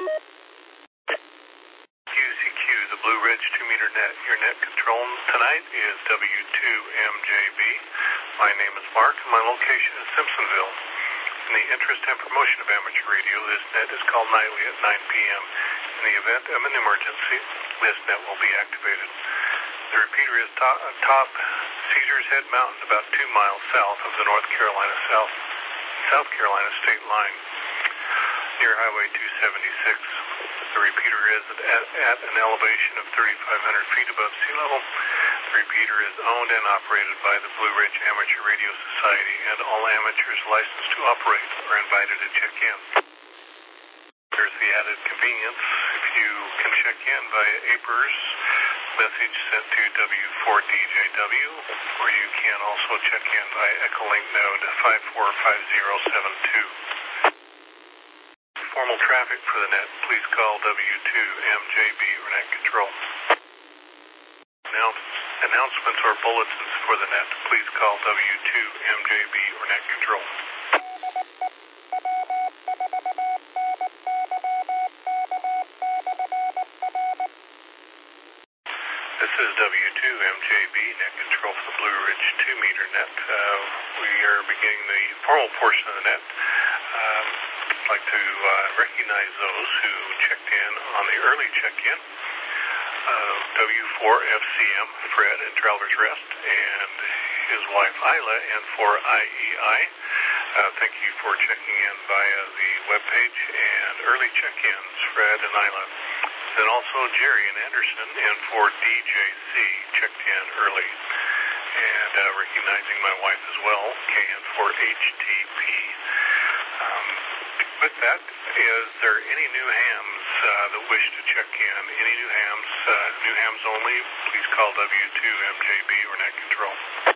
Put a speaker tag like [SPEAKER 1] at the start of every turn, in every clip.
[SPEAKER 1] QCQ, the Blue Ridge 2-meter net. Your net control tonight is W2MJB. My name is Mark, and my location is Simpsonville. In the interest and promotion of amateur radio, this net is called nightly at 9 p.m. In the event of an emergency, this net will be activated. The repeater is atop Caesars Head Mountain, about 2 miles south of the South Carolina state line, near Highway 276. The repeater is at an elevation of 3,500 feet above sea level. The repeater is owned and operated by the Blue Ridge Amateur Radio Society, and all amateurs licensed to operate are invited to check in. There's the added convenience if you can check in via APRS, message sent to W4DJW, or you can also check in via Echolink node 545072. Formal traffic for the net, please call W2MJB or net control. Announcements or bulletins for the net, please call W2MJB or net control. This is W2MJB, net control for the Blue Ridge 2-meter net. We are beginning the formal portion of the net. I'd like to recognize those who checked in on the early check-in. W4FCM, Fred in Travelers Rest, and his wife Isla, and for IEI. Thank you for checking in via the webpage, and early check-ins, Fred and Isla. Then also Jerry and Anderson, and for DJC, checked in early. And recognizing my wife as well, KN for HTP. With that, is there any new hams that wish to check in? Any new hams only, please call W2MJB or net control.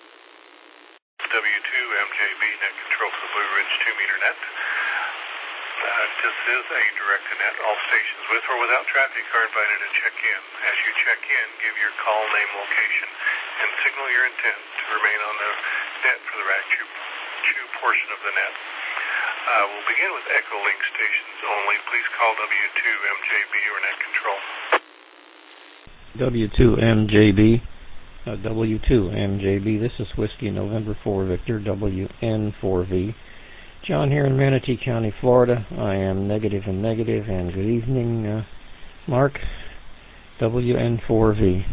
[SPEAKER 1] W2MJB, net control for the Blue Ridge 2-meter net. This is a directed net. All stations with or without traffic are invited to check in. As you check in, give your call name, location, and signal your intent to remain on the net for the rack chew portion of the net. We'll begin with Echolink stations only. Please call W2MJB or net control.
[SPEAKER 2] W2MJB. W2MJB. This is Whiskey November 4 Victor, WN4V. John here in Manatee County, Florida. I am negative and negative, and good evening, Mark. WN4V.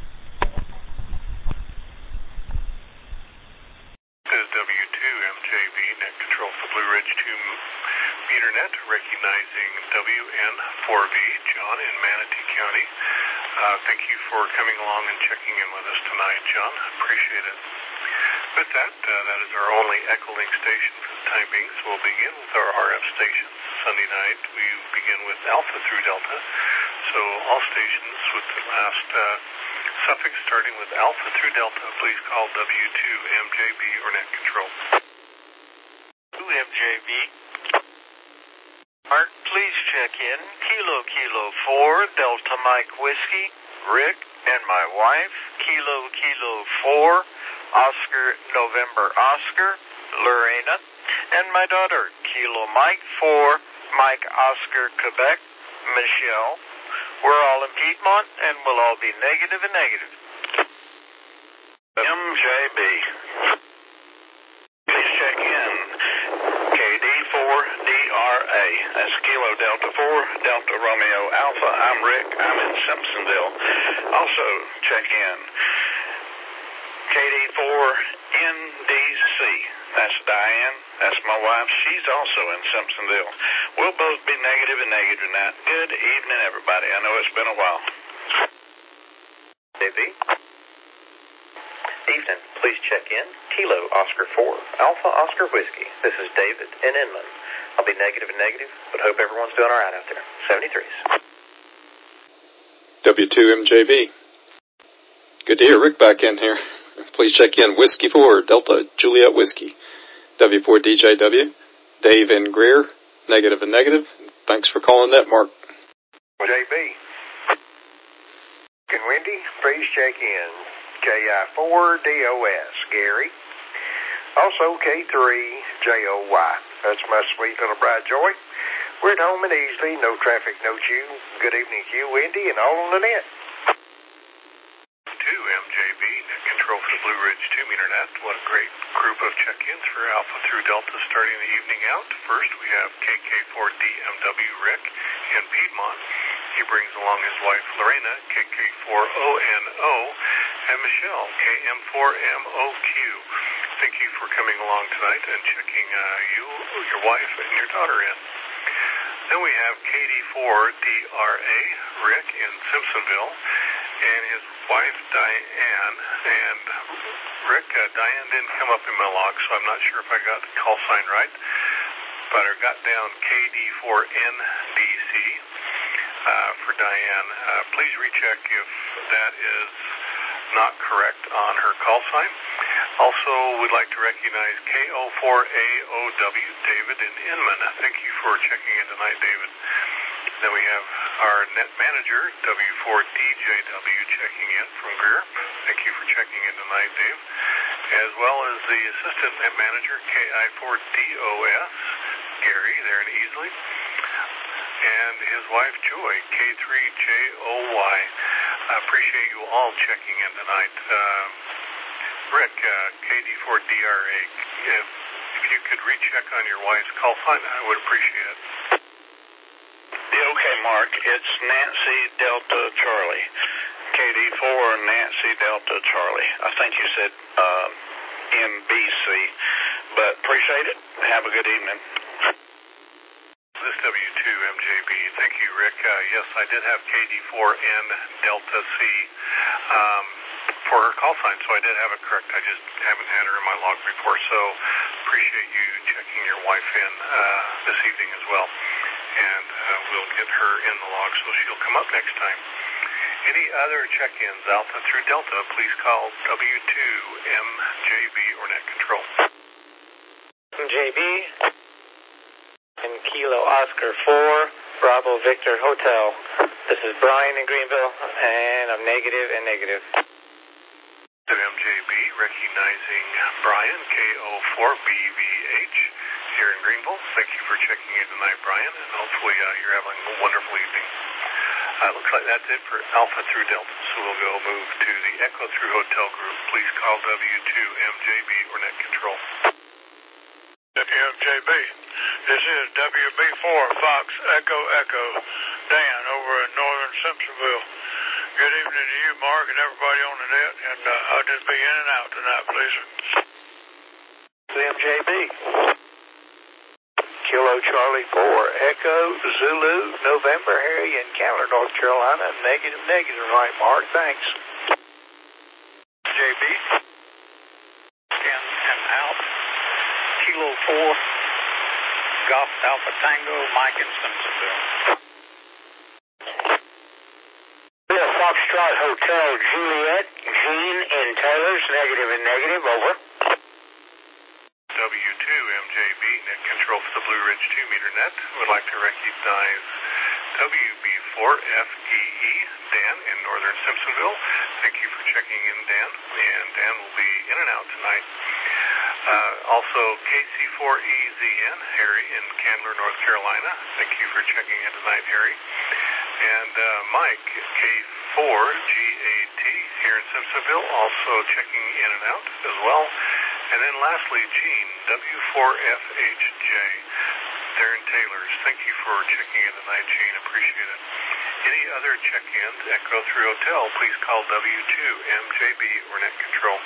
[SPEAKER 1] Recognizing WN4V, John in Manatee County. Thank you for coming along and checking in with us tonight, John. Appreciate it. With that, that is our only Echolink station for the time being, so we'll begin with our RF stations. Sunday night, we begin with Alpha through Delta. So all stations with the last suffix starting with Alpha through Delta, please call W2MJB or net control.
[SPEAKER 3] 2MJB. Mark, please check in. Kilo 4, Delta Mike Whiskey, Rick and my wife, Kilo 4, Oscar November Oscar, Lorena, and my daughter, Kilo Mike 4, Mike Oscar Quebec, Michelle. We're all in Piedmont, and we'll all be negative and negative. MJB. Please check in. KD4DRA. That's Kilo Delta 4, Delta Romeo Alpha. I'm Rick. I'm in Simpsonville. Also check in. KD4NDC. That's Diane. That's my wife. She's also in Simpsonville. We'll both be negative and negative tonight. Good evening, everybody. I know it's been a while.
[SPEAKER 4] JB. Evening. Please check in. Kilo Oscar 4, Alpha Oscar Whiskey. This is David in Inman. I'll be negative and negative, but hope everyone's doing all right out there. 73s.
[SPEAKER 5] W2MJB. Good to hear Rick back in here. Please check in. Whiskey 4, Delta Juliet Whiskey. W4DJW. Dave in Greer. Negative and negative. Thanks for calling that, Mark.
[SPEAKER 6] JB. Can Wendy please check in? KI4DOS, Gary. Also K3JOY. That's my sweet little bride Joy. We're at home and easily, no traffic, no chew. Good evening to you, Wendy, and all on the net.
[SPEAKER 1] 2MJB, net control for the Blue Ridge 2-meter net. What a great group of check-ins for Alpha through Delta starting the evening out. First, we have KK4DMW Rick in Piedmont. He brings along his wife Lorena, KK4ONO, and Michelle, KM4MOQ. Thank you for coming along tonight and checking you, your wife, and your daughter in. Then we have KD4DRA, Rick in Simpsonville, and his wife Diane. And Rick, Diane didn't come up in my log, so I'm not sure if I got the call sign right, but I got down KD4NDC for Diane. Please recheck if that is not correct on her call sign. Also, we'd like to recognize KO4AOW, David in Inman. Thank you for checking in tonight, David. Then we have our net manager, W4DJW, checking in from Greer. Thank you for checking in tonight, Dave. As well as the assistant net manager, KI4DOS, Gary, there in Easley. And his wife, Joy, K3JOY. I appreciate you all checking in tonight. Rick, KD4DRA, if you could recheck on your wife's call sign, I would appreciate it.
[SPEAKER 3] Yeah, okay, Mark. It's Nancy Delta Charlie. KD4 Nancy Delta Charlie. I think you said MBC, but appreciate it. Have a good evening.
[SPEAKER 1] This W2MJB. Thank you, Rick. Yes, I did have KD4N Delta C for her call sign, so I did have it correct. I just haven't had her in my log before, so appreciate you checking your wife in this evening as well. And we'll get her in the log so she'll come up next time. Any other check-ins, Alpha through Delta, please call W2MJB or Net Control.
[SPEAKER 7] MJB and Kilo Oscar 4, Bravo Victor Hotel. This is Brian in Greenville, and I'm negative and negative.
[SPEAKER 1] MJB, recognizing Brian, KO4BVH, here in Greenville. Thank you for checking in tonight, Brian, and hopefully you're having a wonderful evening. Looks like that's it for Alpha through Delta, so we'll go move to the Echo through Hotel group. Please call W2MJB or Net Control.
[SPEAKER 8] MJB, this is WB4 Fox Echo Echo, Dan over in northern Simpsonville. Good evening to you, Mark, and everybody on the net, and I'll just be in and out tonight, please.
[SPEAKER 6] MJB. Kilo Charlie 4, Echo Zulu, November, Harry in Candler, North Carolina. Negative, right, Mark? Thanks.
[SPEAKER 8] JB. In and out. Kilo 4, Golf Alpha Tango, Mike in Simpsonville.
[SPEAKER 7] Foxtrot Hotel Juliet, Gene in Taylor's, negative and negative, over.
[SPEAKER 1] W2MJB, Net Control for the Blue Ridge 2-meter net. Would like to recognize WB4FEE, Dan in northern Simpsonville. Thank you for checking in, Dan. And Dan will be in and out tonight. Also, KC4EZN, Harry in Candler, North Carolina. Thank you for checking in tonight, Harry. And Mike, K4GAT, here in Simpsonville, also checking in and out as well. And then lastly, Gene, W4FHJ, there in Taylor's. Thank you for checking in tonight, Gene. Appreciate it. Any other check-ins, Echo through Hotel, please call W2MJB or Net Control.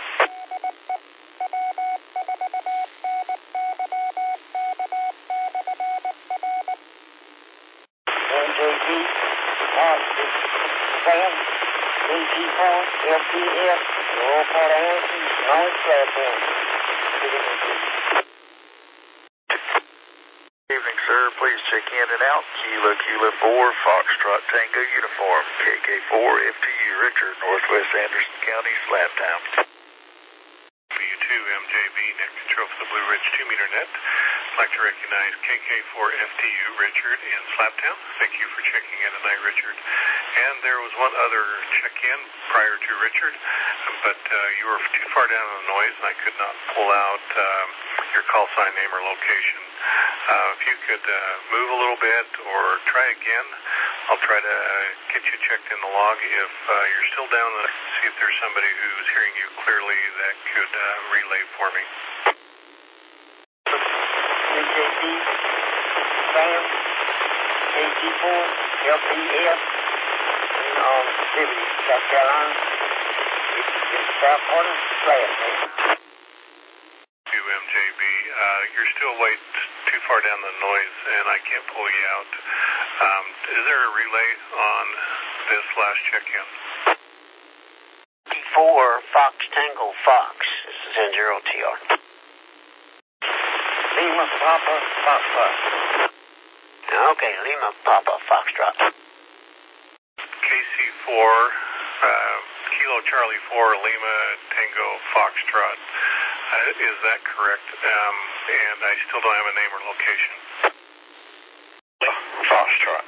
[SPEAKER 7] MJB, Mark, Sam, DG4, LPF, Roll Port Anderson, Nice Platform.
[SPEAKER 6] Evening, sir. Please check in and out. Kilo 4, Foxtrot Tango Uniform, KK4 FTU Richard, Northwest Anderson County, Slabtown.
[SPEAKER 1] W2MJB, Net Control for the Blue Ridge Ridge 2-meter net. I'd like to recognize KK4FTU, Richard in Slaptown. Thank you for checking in tonight, Richard. And there was one other check-in prior to Richard, but you were too far down in the noise, and I could not pull out your call sign name or location. If you could move a little bit or try again, I'll try to get you checked in the log. If you're still down, see if there's somebody who's hearing you clearly that could relay for me.
[SPEAKER 9] DJB, Sam, KG4, LPF, in Liberty, South Carolina. It's South Corner, Flash.
[SPEAKER 1] MJB, you're still way too far down the noise, and I can't pull you out. Is there a relay on this last check-in?
[SPEAKER 9] 4 Fox Tango Fox. This is N0TR. Lima Papa Foxtrot. Okay, Lima Papa Foxtrot.
[SPEAKER 1] KC4, Kilo Charlie 4, Lima Tango Foxtrot. Is that correct? And I still don't have a name or location.
[SPEAKER 9] Foxtrot.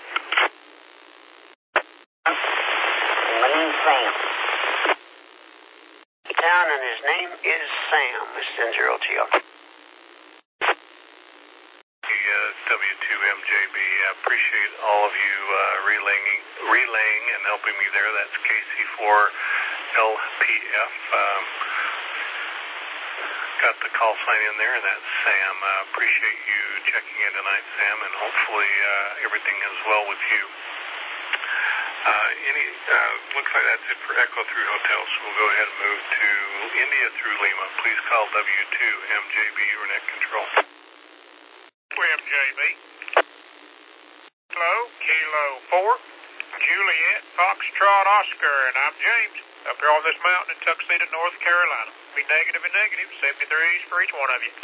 [SPEAKER 9] My name's Sam. Town and his name is Sam. This is N0TR.
[SPEAKER 1] W2MJB, I appreciate all of you relaying and helping me there. That's KC4LPF. Got the call sign in there, and that's Sam. Appreciate you checking in tonight, Sam, and hopefully everything is well with you. Looks like that's it for Echo through Hotel, so we'll go ahead and move to India through Lima. Please call W2MJB or Net Control.
[SPEAKER 8] MJB. Hello, Kilo 4, Juliet, Foxtrot, Oscar, and I'm James, up here on this mountain in Tuxedo, North Carolina. Be negative and negative, 73s for each one of you.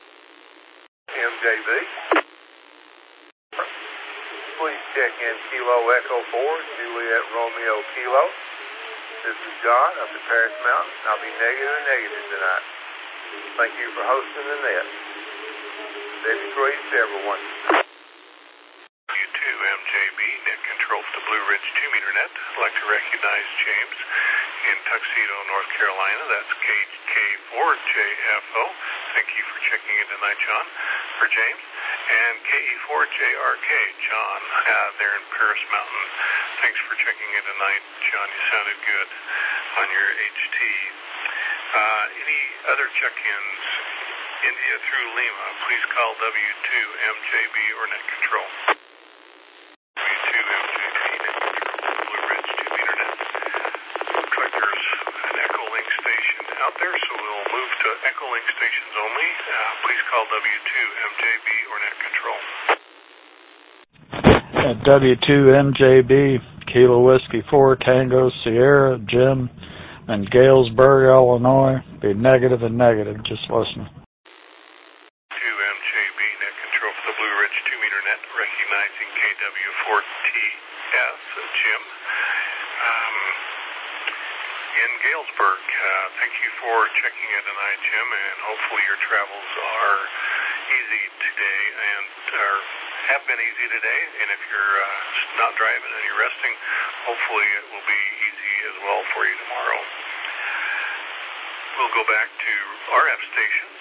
[SPEAKER 10] MJB. Please check in Kilo Echo 4, Juliet Romeo Kilo. This is John up at Paris Mountain. I'll be negative and negative tonight. Thank you for hosting the net. Steady grace to everyone.
[SPEAKER 1] U2MJB, Net Control for the Blue Ridge 2-meter net. I'd like to recognize James in Tuxedo, North Carolina. That's KK4JFO. Thank you for checking in tonight, John, for James. And KE4JRK, John, there in Paris Mountain. Thanks for checking in tonight, John. You sounded good on your HT. Any other check-ins? India through Lima, please call W2MJB or Net Control. W2MJB, Net Control, Blue Ridge 2-meter net. Looks like there's an Echolink station out there, so we'll move to Echolink stations only. Please call W2MJB or Net Control.
[SPEAKER 11] At W2MJB, Kilo Whiskey 4, Tango, Sierra, Jim, and Galesburg, Illinois. Be negative and negative, just listen.
[SPEAKER 1] Recognizing KW4TS, Jim, in Galesburg. Thank you for checking in tonight, Jim, and hopefully your travels are easy today and have been easy today. And if you're not driving and you're resting, hopefully it will be easy as well for you tomorrow. We'll go back to RF stations.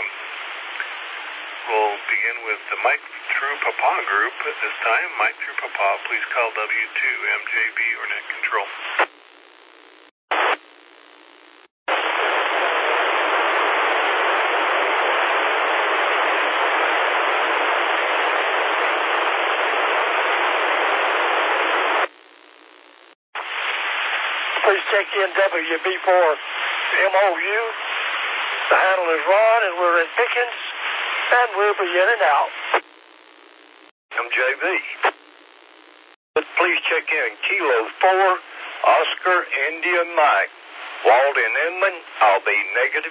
[SPEAKER 1] We'll begin with the Mike Through Papa group at this time. Mike Through Papa, please call W2MJB or Net Control.
[SPEAKER 12] Please check in WB4 MOU. The handle is Ron, and we're in Pickens. And we'll be in and out.
[SPEAKER 10] MJB.
[SPEAKER 12] Please check in Kilo 4, Oscar, India, Mike. Walden, Inman, I'll be negative.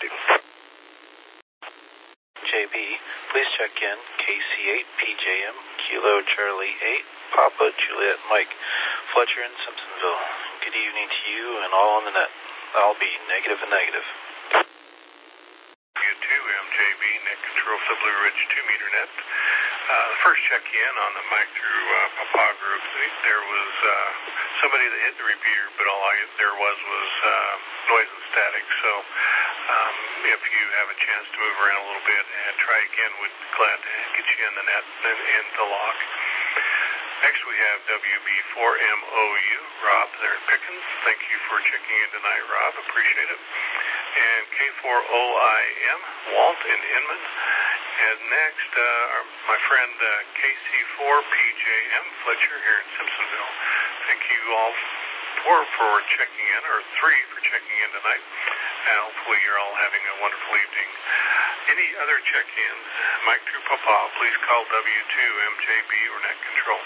[SPEAKER 13] JB, please check in KC8, PJM, Kilo Charlie 8, Papa, Juliet, Mike, Fletcher in Simpsonville. Good evening to you and all on the net. I'll be negative and negative.
[SPEAKER 1] U2MJB, control for the Blue Ridge 2-meter net. The first check-in on the Mike through Papa group, there was somebody that hit the repeater, but all there was noise and static. So if you have a chance to move around a little bit and try again, we'd be glad to get you in the net and in the lock. Next we have WB4MOU, Rob there in Pickens. Thank you for checking in tonight, Rob. Appreciate it. And K4OIM, Walt in Inman. And next, my friend KC4PJM, Fletcher here in Simpsonville. Thank you all for checking in, or 3 for checking in tonight. And hopefully you're all having a wonderful evening. Any other check-ins? Mike through Papa, please call W2MJB or Net Control.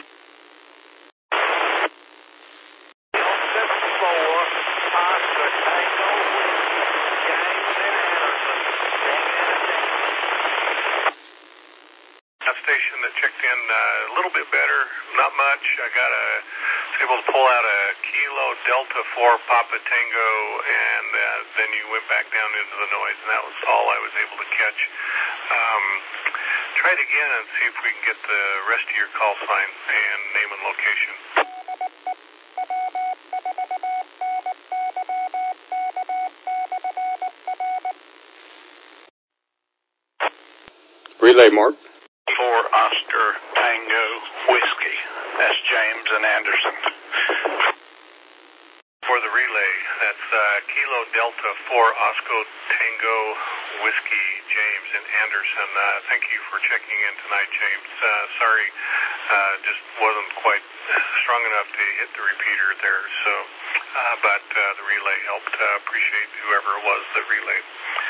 [SPEAKER 1] Station that checked in a little bit better, not much. I was able to pull out a Kilo Delta 4 Papa Tango, and then you went back down into the noise, and that was all I was able to catch. Try it again and see if we can get the rest of your call sign and name and location.
[SPEAKER 5] Relay, Mark.
[SPEAKER 14] For Oscar Tango Whiskey. That's James and Anderson.
[SPEAKER 1] For the relay, that's Kilo Delta 4 Oscar Tango Whiskey, James and Anderson. Thank you for checking in tonight, James. Sorry, just wasn't quite strong enough to hit the repeater there, so but the relay helped. Appreciate whoever it was that relayed.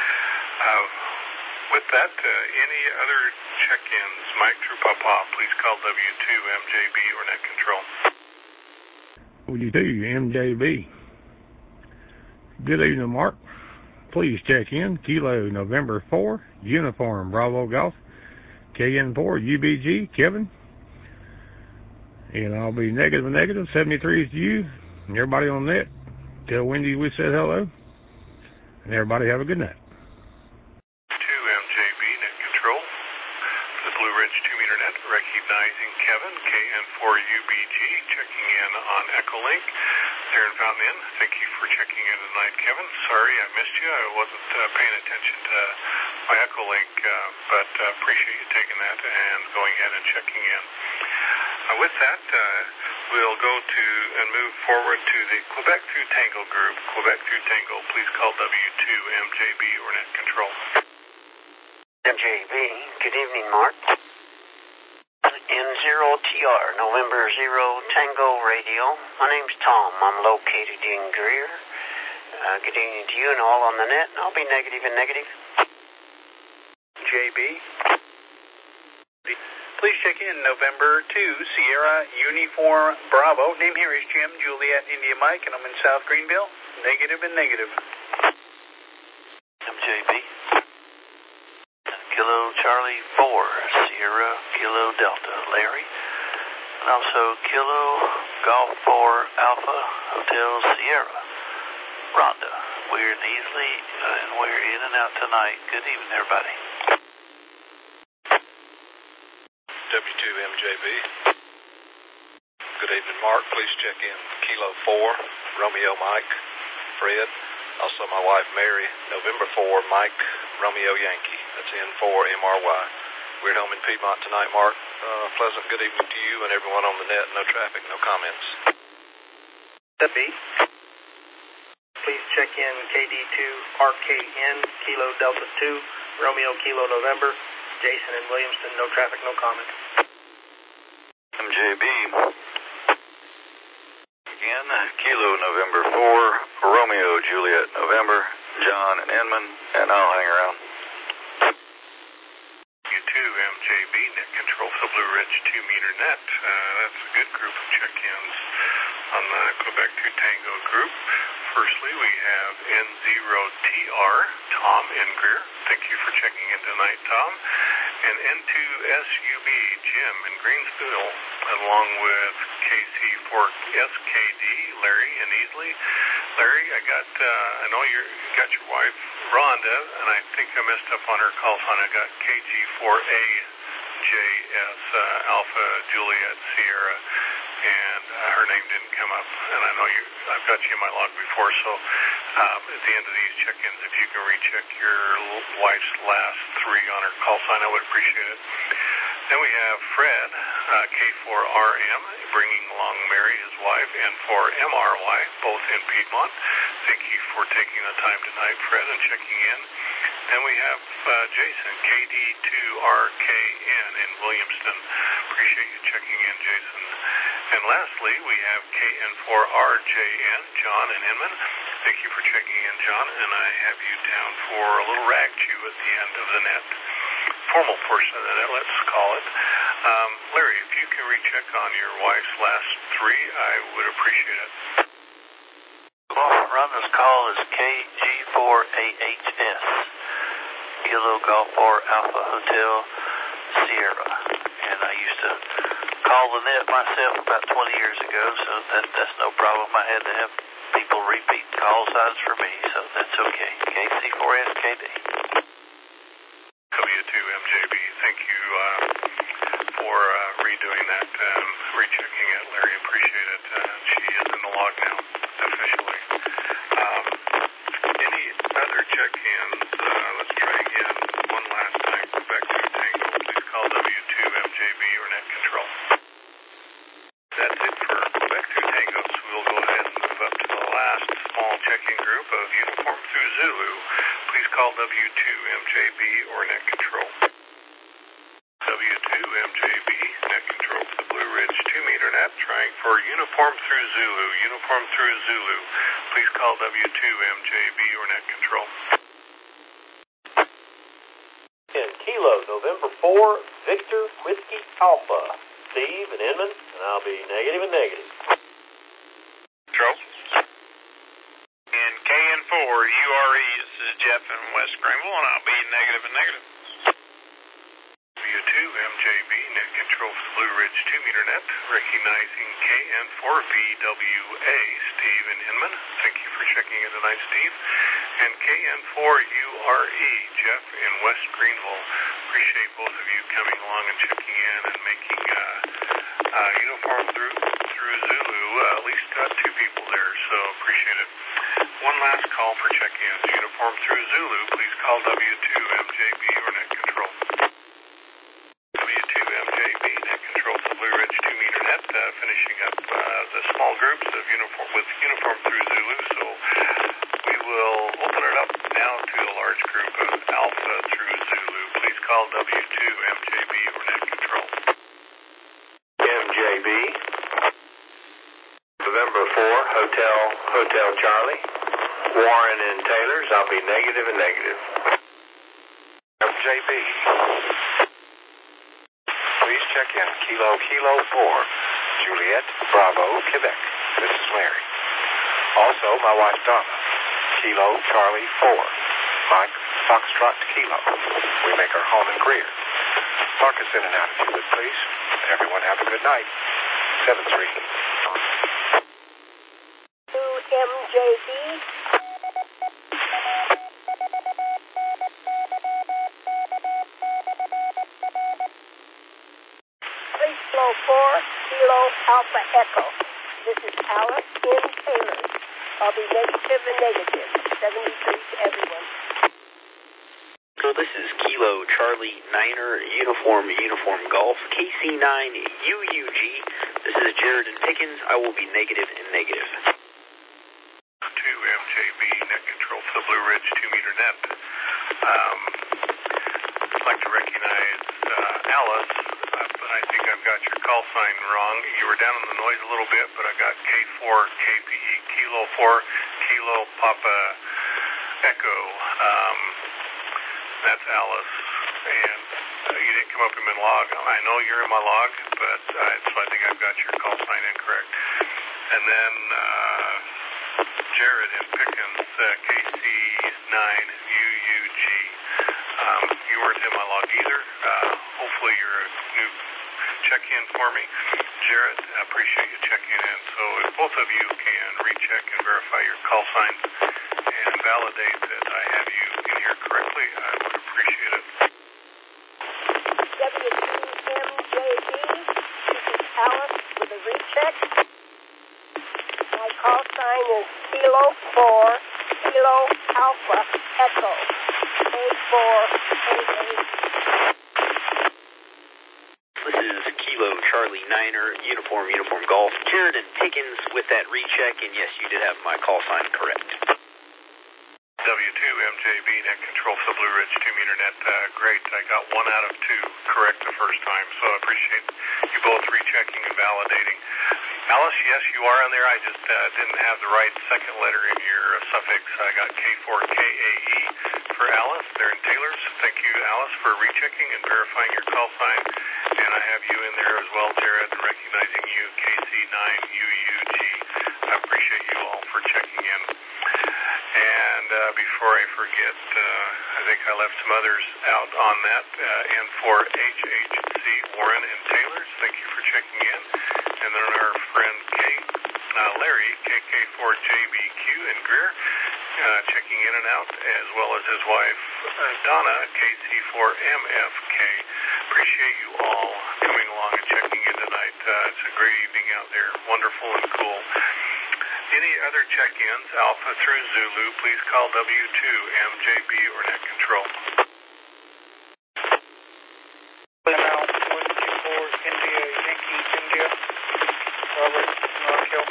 [SPEAKER 1] With that, any other check-ins? Mike through Papa, please call W2MJB or Net Control.
[SPEAKER 15] What do you do, MJB? Good evening, Mark. Please check in. Kilo November 4, Uniform Bravo Golf, KN4 UBG, Kevin. And I'll be negative. 73 is you and everybody on net. Tell Wendy we said hello. And everybody have a good night.
[SPEAKER 1] Recognizing Kevin, KN4UBG, checking in on Echolink there in Fountain Inn. Thank you for checking in tonight, Kevin. Sorry I missed you. I wasn't paying attention to my Echolink, but appreciate you taking that and going ahead and checking in. With that, we'll go to and move forward to the Quebec Through Tango group. Quebec Through Tango, please call W2MJB or Net Control.
[SPEAKER 9] MJB, good evening, Mark. N0TR, November 0 Tango Radio. My name's Tom. I'm located in Greer. Good evening to you and all on the net. And I'll be negative and negative.
[SPEAKER 16] JB. Please check in November 2, Sierra Uniform Bravo. Name here is Jim, Juliet, India Mike, and I'm in South Greenville. Negative and negative.
[SPEAKER 13] MJB. Kilo Charlie 4, Sierra Kilo Delta, Larry. And also Kilo Golf 4 Alpha Hotel Sierra, Rhonda. We're easily and we're in and out tonight. Good evening, everybody.
[SPEAKER 17] W2MJB. Good evening, Mark. Please check in Kilo 4, Romeo Mike, Fred. Also my wife Mary, November 4, Mike, Romeo Yankee. That's N4MRY. We're at home in Piedmont tonight, Mark. Pleasant good evening to you and everyone on the net. No traffic, no comments.
[SPEAKER 16] W. Please check in KD2RKN, Kilo Delta 2, Romeo Kilo November, Jason and Williamston. No traffic, no comments.
[SPEAKER 18] MJB. Again, Kilo November 4, Romeo Juliet November, John and Inman, and I'll hang around.
[SPEAKER 1] MJB, Net Control for Blue Ridge 2-meter net. That's a good group of check-ins on the Quebec Through Tango group. Firstly, we have N0TR, Tom in Greer. Thank you for checking in tonight, Tom. And N2SUB, Jim in Greensville, along with KC4SKD, Larry in Easley. Larry, I know you got your wife, Rhonda, and I think I messed up on her call sign. I got KG4AJS, Alpha Juliet Sierra, and her name didn't come up. And I know I've got you in my log before, so at the end of these check-ins, if you can recheck your wife's last three on her call sign, I would appreciate it. Then we have Fred, K4RM, bringing along Mary, his wife, and for MRY, both in Piedmont. Thank you for taking the time tonight, Fred, and checking in. Then we have Jason, KD2RKN in Williamston. Appreciate you checking in, Jason. And lastly, we have KN4RJN, John in Inman. Thank you for checking in, John, and I have you down for a little rag chew at the end of the net. Formal portion of the net, let's call it. Larry, if you can recheck on your wife's last three, I would appreciate it.
[SPEAKER 13] Rhonda's call is KG4AHS, Kilo Golf 4 Alpha Hotel Sierra. And I used to call the net myself about 20 years ago, so that's no problem. I had to have people repeat call signs for me, so that's okay. KC4SKD.
[SPEAKER 1] W2MJB, thank you for redoing that, rechecking it, Larry. Appreciate it. She is in the log now, officially. Any other check-ins? Let's try again one last time. Go back to Tango. Please call W2MJB or Net Control. That's it for Quebec through Tango, so we'll go ahead and move up to the last small check-in group of Uniform through Zulu. Please call W2MJB or Net Control. W2MJB, Net Control for the Blue Ridge 2-meter net, trying for Uniform through Zulu. Uniform through Zulu. Please call W2MJB or Net Control.
[SPEAKER 4] And Kilo, November 4, Victor Whiskey Alpha. Steve and Inman, and I'll be negative and negative.
[SPEAKER 19] Control. And KN4, URE, this is Jeff in West Greenville, and I'll be negative and negative.
[SPEAKER 1] W2MJB, Net Control for the Blue Ridge 2-meter net, recognizing KN4VWA, Steve in Inman. Thank you for checking in tonight, Steve. And KN4URE, Jeff in West Greenville. Appreciate both of you coming along and checking in and making Uniform through Zulu. At least got two people there, so appreciate it. One last call for check-ins. Uniform through Zulu, please call W2MJB or Net Control. W2MJB, Net Control for the Blue Ridge 2-meter net, finishing up the small groups of Uniform through Zulu, so we will open it up now to a large group of Alpha through Zulu. Please call W2MJB or Net Control.
[SPEAKER 10] MJB, November 4, Hotel Charlie, Warren and Taylor's, I'll be negative and negative.
[SPEAKER 20] MJB, please check in Kilo 4, Juliet, Bravo, Quebec. This is Larry. Also, my wife Donna, Kilo Charlie 4, Mike Foxtrot Kilo. We make our home in Greer. Mark us in and out if you would, please. Everyone have a good night. 7-3.
[SPEAKER 21] MJB. Please flow 4, Kilo Alpha Echo. This is Alice in Taylor. I'll be negative and negative. 73 to everyone.
[SPEAKER 22] So this is Kilo Charlie Niner Uniform Golf KC9 UUG. This is Jared and Pickens. I will be negative and negative.
[SPEAKER 1] To MJB, Net Control for the Blue Ridge 2-meter net. I'd like to recognize Alice, but I think I've got your call sign wrong. You were down in the noise a little bit, but I got K4 KPE, Kilo 4, Kilo Papa Echo. That's Alice, and you didn't come up in my log. I know you're in my log, but so I think I've got your call sign incorrect. And then Jared and Pickens, KC9 UUG. You weren't in my log either. Hopefully you're a new check in for me. Jared, I appreciate you checking in. So if both of you can recheck and verify your call signs and validate that I have you in here correctly, I would appreciate it.
[SPEAKER 21] W2MJB, this is Alice with a recheck. My call sign is Kilo 4, Kilo Alpha Echo, A488.
[SPEAKER 22] This is Kilo Charlie Niner, Uniform Golf. Jared and Pickens with that recheck, and yes, you did have my call sign correct.
[SPEAKER 1] W2MJB, net control for the Blue Ridge 2-meter net. Great. I got 1 out of 2 correct the first time, so I appreciate you both rechecking and validating. Alice, yes, you are on there. I just didn't have the right second letter in your suffix. I got K4KAE for Alice. They're in Taylor's. Thank you, Alice, for rechecking and verifying your call sign. And I have you in there as well, Jared, recognizing you, KC9UUG. I appreciate you all for checking in. And before I forget, I think I left some others out on that. And for HHC, Warren and Taylor's, thank you for checking in. And then our friend Larry, KK4JBQ in Greer, checking in and out, as well as his wife, Donna, KC4MFK. Appreciate you all coming along and checking in tonight. It's a great evening out there. Wonderful and cool. Any other check-ins, Alpha through Zulu, please call W2MJB or net control.
[SPEAKER 16] Now, 124 India, Yankee, India, Robert, North Hill.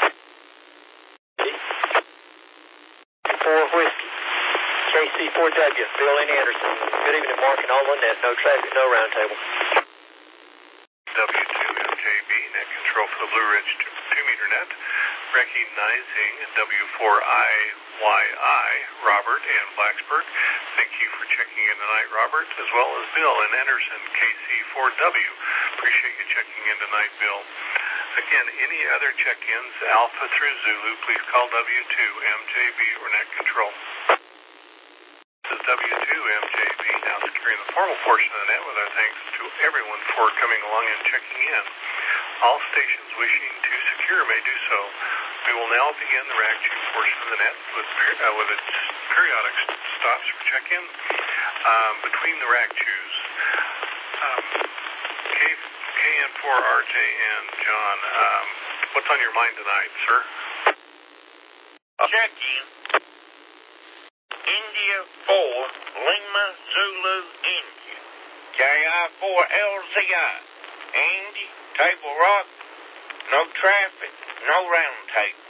[SPEAKER 4] 4 Whiskey, KC4W, Bill N. Anderson. Good evening, Mark and all on net. No traffic, no roundtable.
[SPEAKER 1] W2MJB, net control for the Blue Ridge 2-meter net. Recognizing W4IYI, Robert and Blacksburg. Thank you for checking in tonight, Robert, as well as Bill and Anderson, KC4W. Appreciate you checking in tonight, Bill. Again, any other check-ins, Alpha through Zulu, please call W2MJB or net control. This is W2MJB, now securing the formal portion of the net with our thanks to everyone for coming along and checking in. All stations wishing to secure may do so. We will now begin the rack tube portion of the net with its periodic stops for check-in between the rack tubes. KN4RJ and John, what's on your mind tonight, sir?
[SPEAKER 2] Check-in. India 4, Lima Zulu India. KI4LZI. Andy, Table Rock, no traffic, no round table.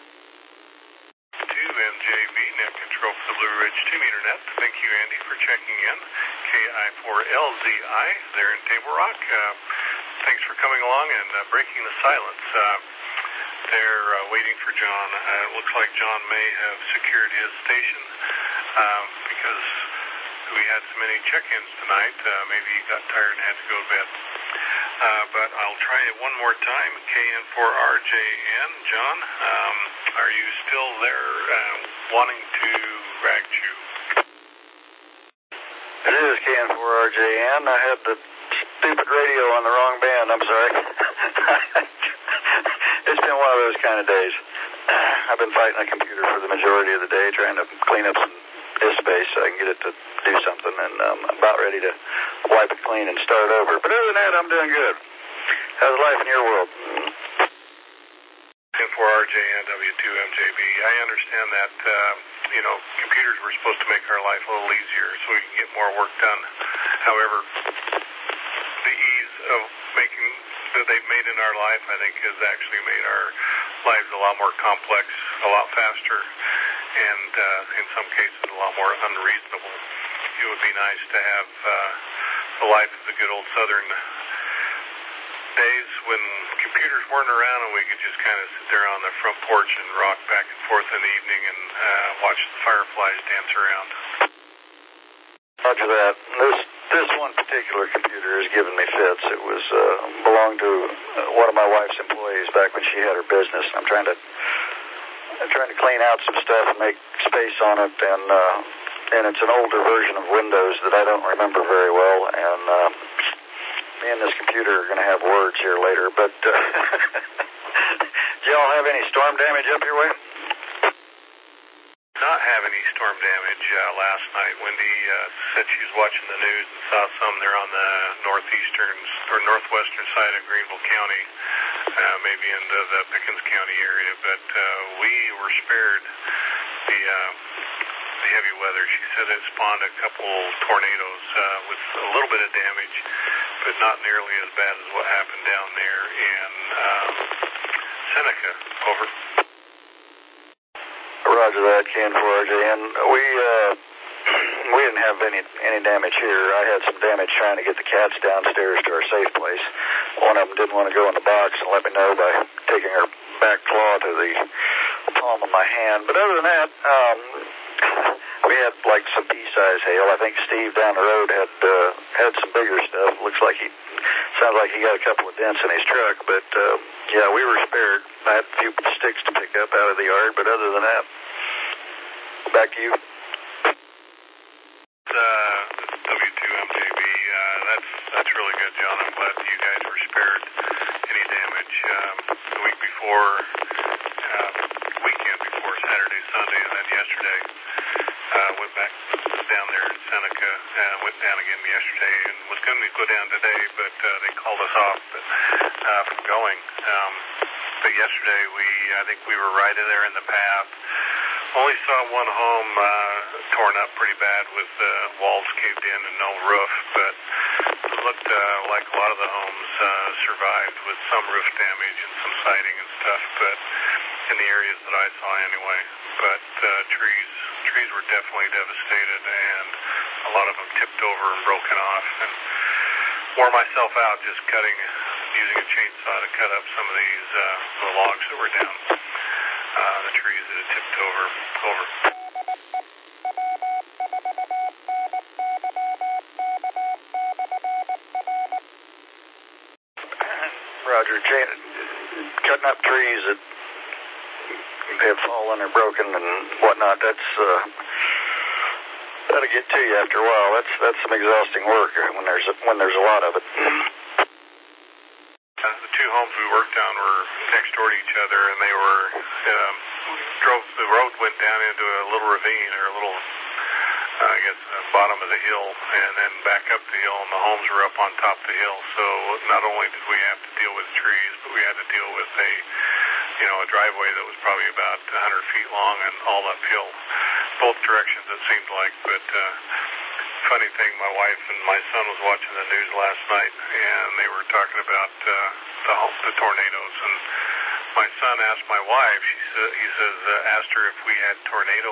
[SPEAKER 1] 2MJB, net control for the Blue Ridge 2-meter net. Thank you, Andy, for checking in. KI4LZI, there in Table Rock. Thanks for coming along and breaking the silence. They're waiting for John. It looks like John may have secured his station because we had so many check-ins tonight. Maybe he got tired and had to go to bed. But I'll try it one more time. KN4RJN, John, are you still there wanting to rag chew?
[SPEAKER 18] It is KN4RJN. I had the stupid radio on the wrong band. I'm sorry. It's been one of those kind of days. I've been fighting a computer for the majority of the day, trying to clean up some disk space so I can get it to do something, and I'm about ready to wipe it clean and start over. But other than that, I'm doing good. How's life in your world?
[SPEAKER 1] KN4RJ and W2MJB. I understand that, computers were supposed to make our life a little easier so we can get more work done. However, the ease of making that they've made in our life, I think, has actually made our lives a lot more complex, a lot faster, and in some cases a lot more unreasonable. It would be nice to have the life of the good old Southern days when computers weren't around and we could just kind of sit there on the front porch and rock back and forth in the evening and watch the fireflies dance around.
[SPEAKER 18] Roger that. This one particular computer has given me fits. It was belonged to one of my wife's employees back when she had her business. I'm trying to clean out some stuff and make space on it, and it's an older version of Windows that I don't remember very well, and me and this computer are going to have words here later, but do y'all have any storm damage up your way?
[SPEAKER 1] Not have any storm damage last night. Wendy said she was watching the news and saw some there on the northeastern or northwestern side of Greenville County, maybe into the Pickens County area, but we were spared the heavy weather. She said it spawned a couple tornadoes with a little bit of damage, but not nearly as bad as what happened down there in Seneca. Over.
[SPEAKER 18] Roger that, Ken 4RJN. We didn't have any damage here. I had some damage trying to get the cats downstairs to our safe place. One of them didn't want to go in the box and let me know by taking her back claw to the palm of my hand. But other than that, we had like some pea-size hail. I think Steve down the road had some bigger stuff. Sounds like he got a couple of dents in his truck. But yeah, we were spared. I had a few sticks to pick up out of the yard. But other than that, back to you.
[SPEAKER 1] W2MJB. That's really good, John. I'm glad that you guys were spared any damage. The week before, weekend before, Saturday, Sunday, and then yesterday, went back down there in Seneca, went down again yesterday, and was going to go down today, but they called us off from going. But yesterday, I think we were right in there in the path. Only saw one home torn up pretty bad with walls caved in and no roof, but it looked like a lot of the homes survived with some roof damage and some siding and stuff, but in the areas that I saw anyway. But trees were definitely devastated, and a lot of them tipped over and broken off. And wore myself out just using a chainsaw to cut up some of these the logs that were down. The trees that had tipped over.
[SPEAKER 18] Roger, cutting up trees that have fallen or broken and whatnot, that'll get to you after a while. That's some exhausting work when there's a lot of it.
[SPEAKER 1] The two homes we worked on were next door to each other, and they were the road went down into a little ravine or a little, I guess, bottom of the hill, and then back up the hill, and the homes were up on top of the hill. So not only did we have to deal with trees, but we had to deal with a driveway that was probably about 100 feet long and all uphill, both directions it seemed like. But funny thing, my wife and my son was watching the news last night, and they were talking about the tornadoes. And my son asked my wife, asked her if we had tornado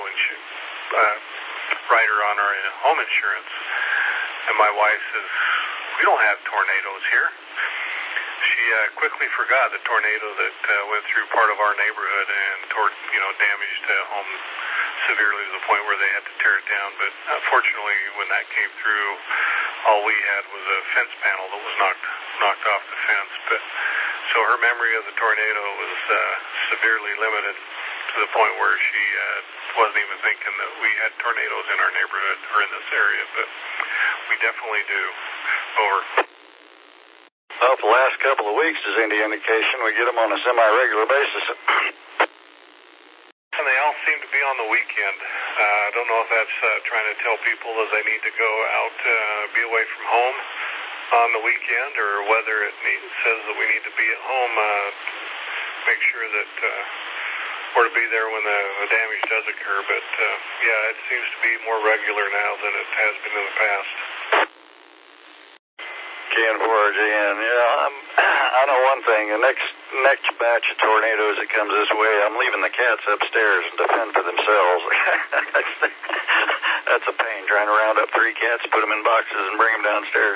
[SPEAKER 1] rider on our home insurance. And my wife says, we don't have tornadoes here. She quickly forgot the tornado that went through part of our neighborhood and damaged a home severely to the point where they had to tear it down. But unfortunately, when that came through, all we had was a fence panel that was knocked off the fence. But so her memory of the tornado was severely limited to the point where she wasn't even thinking that we had tornadoes in our neighborhood or in this area. But we definitely do. Over.
[SPEAKER 18] Well, the last couple of weeks is any indication, we get them on a semi-regular basis.
[SPEAKER 1] And they all seem to be on the weekend. I don't know if that's trying to tell people that they need to go out, be away from home on the weekend, or whether it says that we need to be at home, make sure that we're to be there when the damage does occur. But, yeah, it seems to be more regular now than it has been in the past.
[SPEAKER 18] Ken 4RJN, I know one thing. The next batch of tornadoes that comes this way, I'm leaving the cats upstairs and to fend for themselves. That's a pain, trying to round up 3 cats, put them in boxes, and bring them downstairs.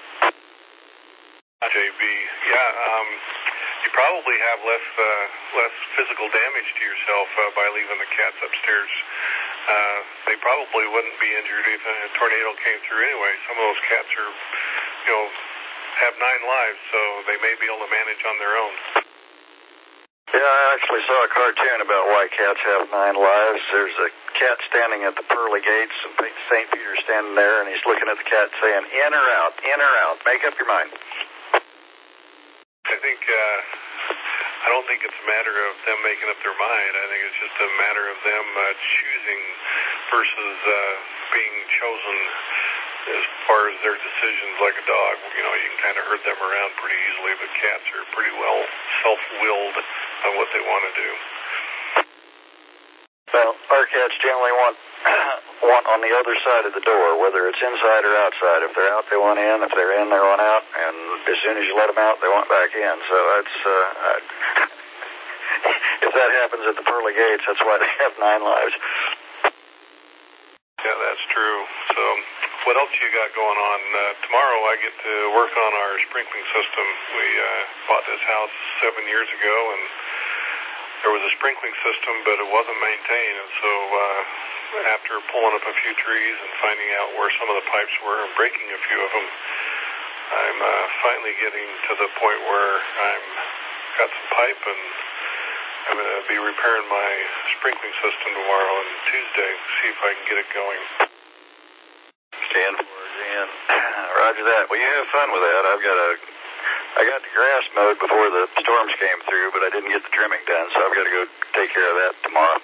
[SPEAKER 1] JB, you probably have less physical damage to yourself by leaving the cats upstairs. They probably wouldn't be injured if a tornado came through anyway. Some of those cats are, have 9 lives, so they may be able to manage on their own.
[SPEAKER 18] Yeah, I actually saw a cartoon about why cats have 9 lives. There's a cat standing at the pearly gates, and St. Peter's standing there, and he's looking at the cat saying, in or out, make up your mind.
[SPEAKER 1] I don't think it's a matter of them making up their mind. I think it's just a matter of them choosing versus being chosen as far as their decisions. Like a dog, you can kind of herd them around pretty easily, but cats are pretty well self-willed on what they want to do.
[SPEAKER 18] Well, our cats generally want on the other side of the door, whether it's inside or outside. If they're out, they want in. If they're in, they want out. And as soon as you let them out, they want back in. So that's if that happens at the pearly gates, that's why they have 9 lives.
[SPEAKER 1] Yeah, that's true. So what else you got going on? Tomorrow I get to work on our sprinkling system. We bought this house 7 years ago, and there was a sprinkling system, but it wasn't maintained. And so after pulling up a few trees and finding out where some of the pipes were and breaking a few of them, I'm finally getting to the point where I'm got some pipe, and I'm going to be repairing my sprinkling system tomorrow and Tuesday, see if I can get it going.
[SPEAKER 18] Stand for it, Dan. Roger that. Well, you have fun with that. I got the grass mowed before the storms came through, but I didn't get the trimming done, so I've got to go take care of that tomorrow.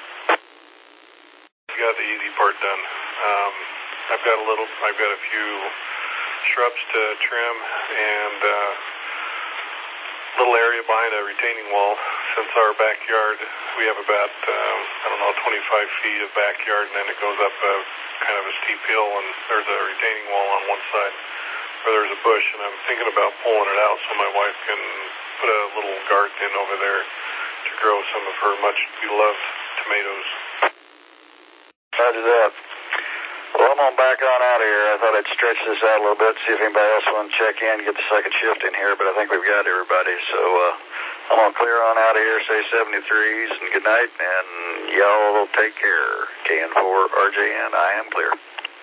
[SPEAKER 1] You got the easy part done. I've got a few shrubs to trim and little area behind a retaining wall. Since our backyard, we have about 25 feet of backyard, and then it goes up kind of a steep hill, and there's a retaining wall on one side where there's a bush, and I'm thinking about pulling it out so my wife can put a little garden in over there to grow some of her much beloved tomatoes.
[SPEAKER 18] Roger that. Well, I'm going to back on out of here. I thought I'd stretch this out a little bit, see if anybody else wants to check in, get the second shift in here, but I think we've got everybody. So I'm going to clear on out of here, say 73s, and good night, and y'all take care. KN4RJN, I am clear.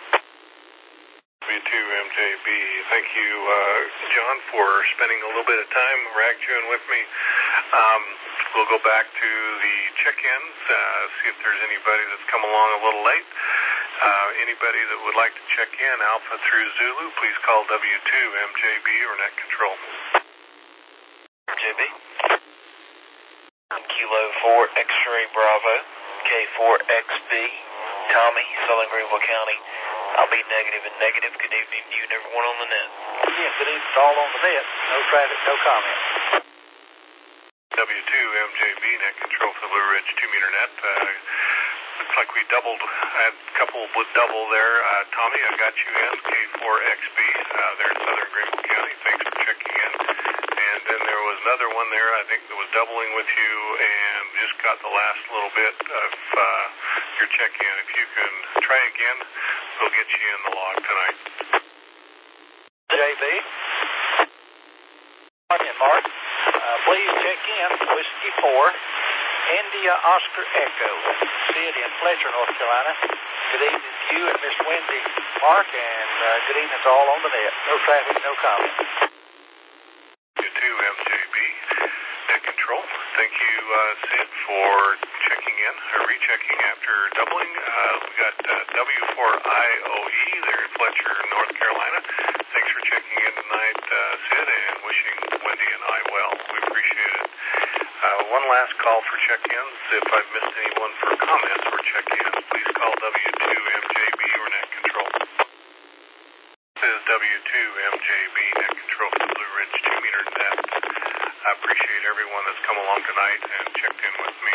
[SPEAKER 1] W2MJB. Thank you, John, for spending a little bit of time rag-chewing with me. We'll go back to the check-ins, see if there's anybody that's come along a little late. Anybody that would like to check in, Alpha through Zulu, please call W2MJB or Net Control.
[SPEAKER 3] MJB. Kilo 4 X-Ray Bravo, K4XB, Tommy, Southern Greenville County. I'll be negative and negative. Good evening to you and everyone on the net.
[SPEAKER 16] Yes, good evening to all on the net. No traffic, no comment.
[SPEAKER 1] W2MJB, Net Control for the Blue Ridge 2-meter net. Looks like we doubled. I had a couple with double there. Tommy, I got you in. K4XB there in Southern Greenville County. Thanks for checking in. And then there was another one there, I think, that was doubling with you and just got the last little bit of your check-in. If you can try again, we'll get you in the log tonight.
[SPEAKER 16] JB. Mark. Please check in. Whiskey 4. India Oscar Echo. Sid in Fletcher, North Carolina. Good evening to you and Miss Wendy, Mark, and good evening to all on the net. No traffic, no comment.
[SPEAKER 1] You too, MJB. Net Control. Thank you, Sid, for checking in, or rechecking after doubling. We got W4IOE there in Fletcher, North Carolina. Thanks for checking in tonight, Sid, and wishing Wendy and I well. We appreciate it. One last call for check-ins. If I've missed anyone for comments or check-ins, please call W2MJB or Net Control. This is W2MJB, Net Control for the Blue Ridge 2-meter net. I appreciate everyone that's come along tonight and checked in with me.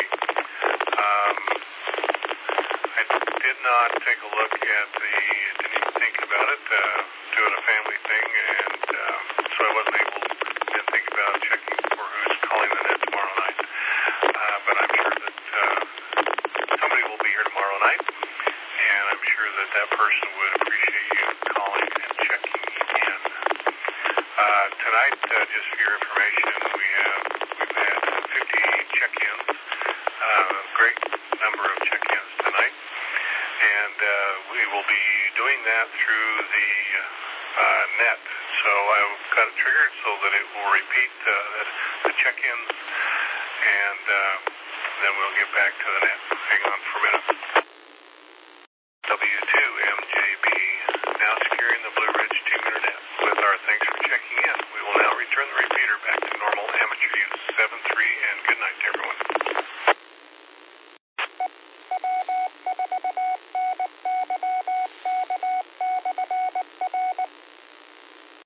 [SPEAKER 1] I did not take a look at didn't even think about it, doing a family thing, and so I wasn't able to think about checking for who's calling the net tomorrow night. But I'm sure that somebody will be here tomorrow night, and I'm sure that that person would appreciate you calling and checking in. Tonight, just for your information, we've had 50 check-ins, great number of check-ins tonight, and we will be doing that through the net. So I've got it triggered so that it will repeat the check-ins and then we'll get back to the net. Hang on for a minute.